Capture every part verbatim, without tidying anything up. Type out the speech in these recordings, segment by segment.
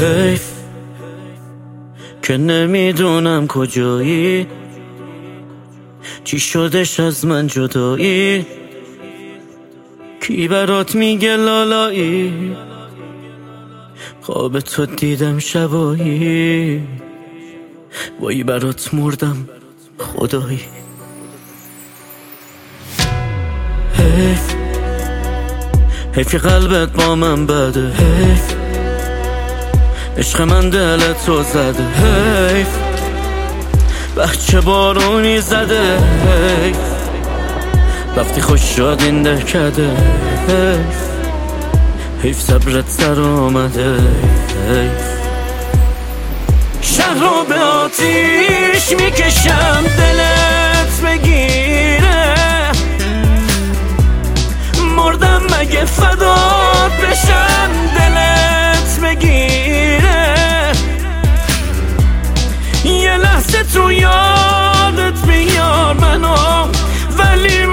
حیف که نمیدونم کجایی، چی شدش از من جدایی، کی برات میگه لالایی، خواب تو دیدم شبایی، وای برات مردم خدایی. حیف حیفی قلبت با من بده، حیف عشق من دلت رو زده، حیف بچه بارونی زده، حیف وقتی خوش شد این دهکده، حیف حیف صبرت سر آمده، حیف شهر رو به آتیش میکشم دلت بگیره، مردم مگه فدات بشم دلت بگیره، یه لحظه تو یادت بیار منو، ولی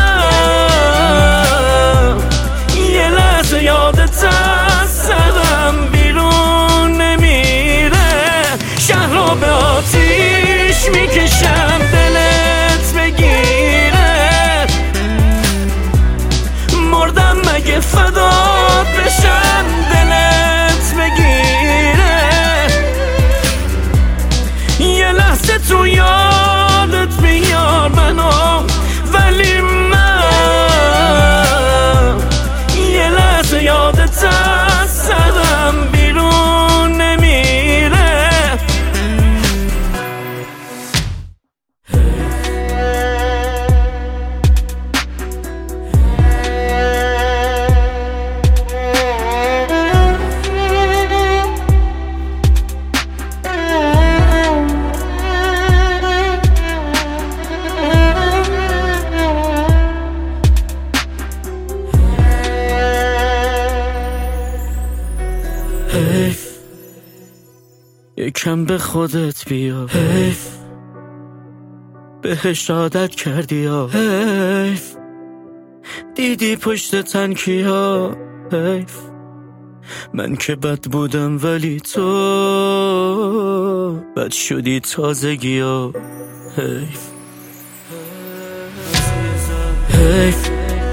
من یه لحظه یادت از سرم بیرون نمیره. شهر رو به آتیش میکشم دلت بگیره، مردم مگه فدات بشم دلت بگیره، یه لحظه تو یادت بیار منو، ولی من یه لحظه یادت از سرم بیرون نمیره. حیف یکم به خودت بیا، حیف بهش عادت کردی ها، حیف دیدی پشت تنکیا، حیف من که بد بودم ولی تو بد شدی تازگی ها، حیف حیف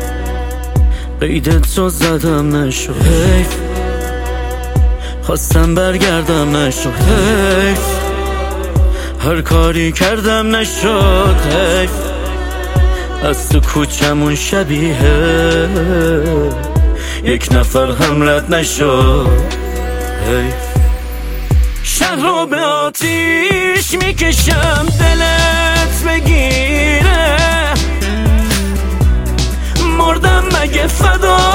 قیدت رو زدم نشد، حیف خواستم برگردم نشد، حیف هر کاری کردم نشد، حیف از تو کوچمون شبیه یک نفر هم رد نشد، حیف شهر رو به آتیش میکشم دلت بگیره، مردم مگه فدا